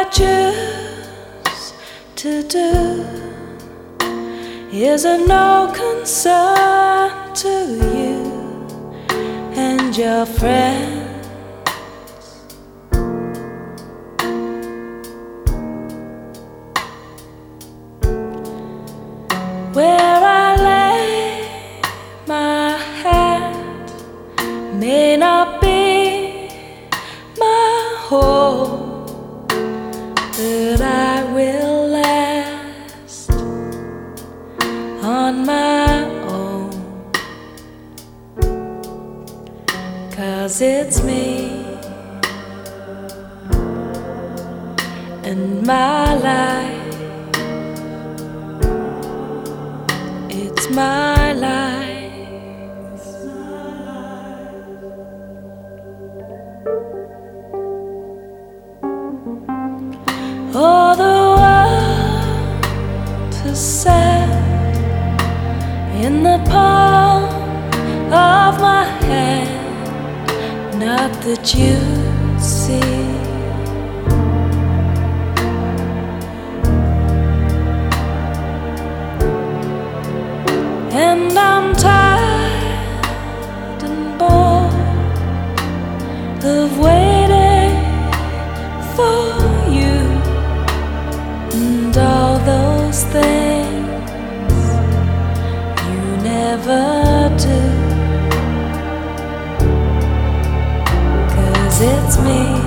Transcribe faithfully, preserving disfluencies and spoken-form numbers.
I choose to do is of no concern to you and your friends. Where I lay my head may not be my home, but I will last on my own, 'cause it's me and my life. It's my life. Oh, the world is set in the palm of my hand, not that you see. And I'm tired and bored of waiting for you and all those things you never do, 'cause it's me